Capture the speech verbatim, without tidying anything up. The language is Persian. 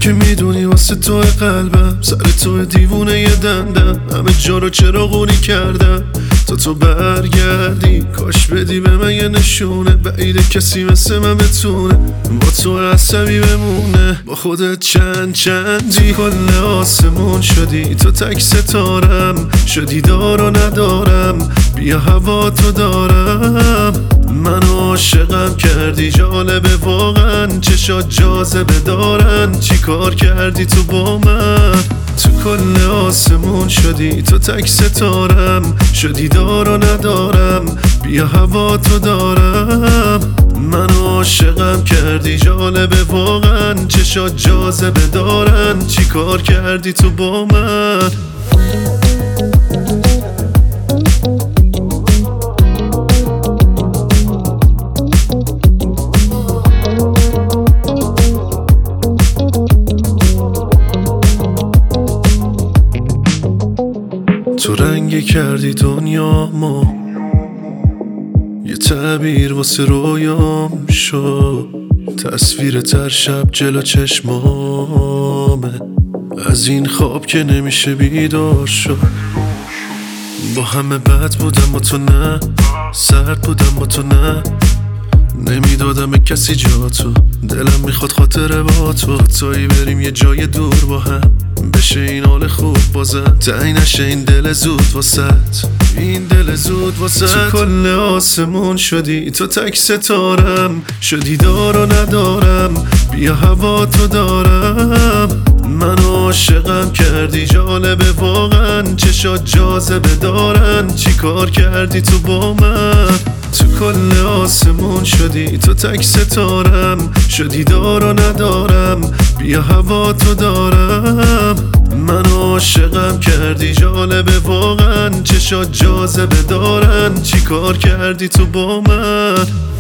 که میدونی واسه تو قلبم سر تو دیوونه یه دندم، همه جا رو چراغونی کردم تا تو برگردی. کاش بدی به من یه نشونه، بعیده کسی مثل من بتونه با تو عصبی بمونه. با خودت چند چندی کل آسمون شدی، تو تک ستارم شدی دار و ندارم. بیا هوا تو دارم، منو عاشقم کردی. جالبه واقعا چشات جاذبه دارن، چی کار کردی تو با من؟ تو کل آسمون شدی، تو تک ستارم شدی دار و ندارم. بیا هوا تو دارم، منو عاشقم کردی. جالبه واقعا چشات جاذبه دارن، چی کار کردی تو با من؟ تو رنگی کردی دنیامو، یه تعبیر واسه رویام شد. تصویر تر شب جلو چشمامه، از این خواب که نمیشه بیدار شد. با همه بد بودم با تو نه، سرد بودم با تو نه. نمیدادم به کسی جا تو، دلم میخواد خاطره با تو. تایی بریم یه جای دور با هم، بشه این حال خوب بازم. تعیین نشه این دل زود واسط، این دل زود واسط. تو کل آسمون شدی، تو تک ستارم شدی دار و ندارم. بیا هوا تو دارم، منو عاشقم کردی. جالبه واقعا چشات جاذبه دارن، چی کار کردی تو با من؟ تو کل آسمون شدی، تو تک ستارم شدی دار و ندارم. بیا هوا تو دارم، منو عاشقم کردی. جالبه واقعا چشات جاذبه دارن، چی کار کردی تو با من؟